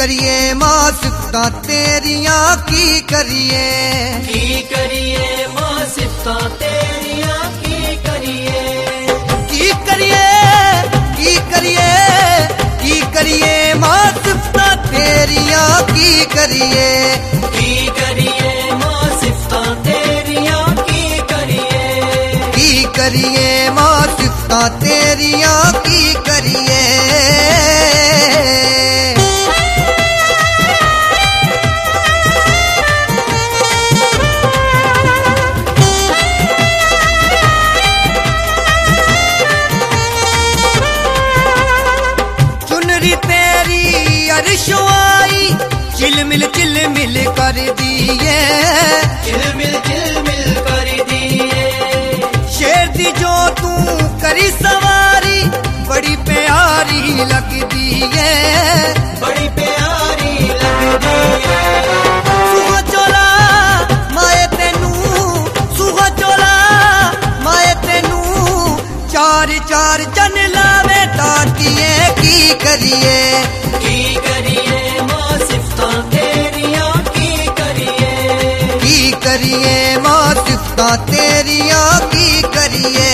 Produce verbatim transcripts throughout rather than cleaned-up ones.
करिए मां सिफतां तेरियां की करिए की करिए मां सिफतां तेरियां की करिए की करिए की करिए की करिए मां सिफतां तेरियां की करिए की करिए मां सिफतां तेरियां की करिए की करिए मां सिफतां तेरियां की करिए। चिलमिल चिलमिल कर दिए चिलमिल चिलमिल कर दिए शेर दी जो तू करी सवारी बड़ी प्यारी लगदी है बड़ी प्यारी लगदी है सुहा चोला माए तेनू सुहा चोला माए तेनू चार चार चन लावे तातिए की करिए की करिए मां सिफतां तेरियां की करिए की करिए मां सिफतां तेरियां की करिए।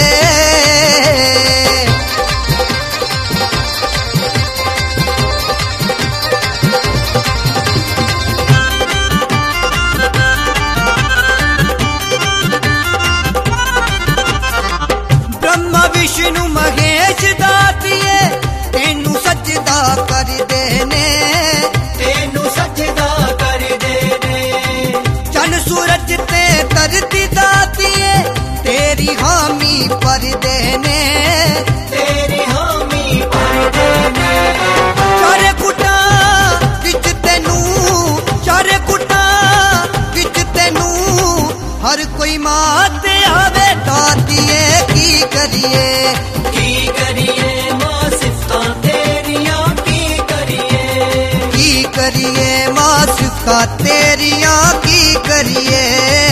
ब्रह्मा विष्णु महेश दातिए तेनू सजदा कर देने तेनू सजदा कर देने चन सूरज ते तरती दातिए तेरी हामी पर देने तेरी हामी पर देने चारे कुटा विच तेनू चारे कुटा विच तेनू हर कोई माते आवे दातिए की करिए की करिए मां सिफतां तेरियां की करिए की करिए मां सिफतां तेरियां की करिए।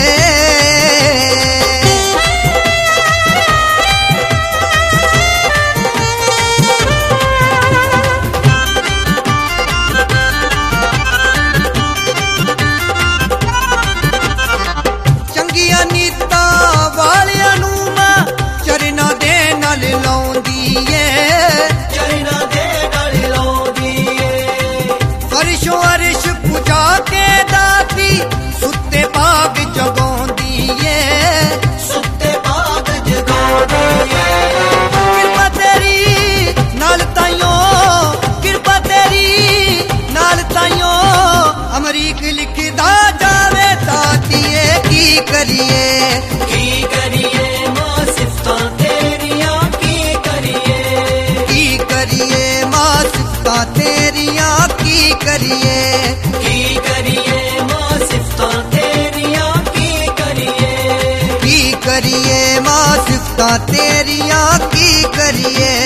चंगिया नीता वालियां नू मां चरना दे नाल लाउंदी ऐ चरना दे नाल लाउंदी ऐ फर्शो अर्श पुजा के दाती सुते पाग जगाउंदी ऐ सुते पाग जगाउंदी ऐ कृपा तेरी नाल ताइयों कृपा तेरी नाल ताइयों अमरीक लिखदा जावे दातिए की करिए की करिए मां सिफतां तेरियां की करिए की करिए मां सिफतां तेरियां की करिए की करिए मां सिफतां तेरियां की करिए की करिए मां सिफतां तेरियां की करिए।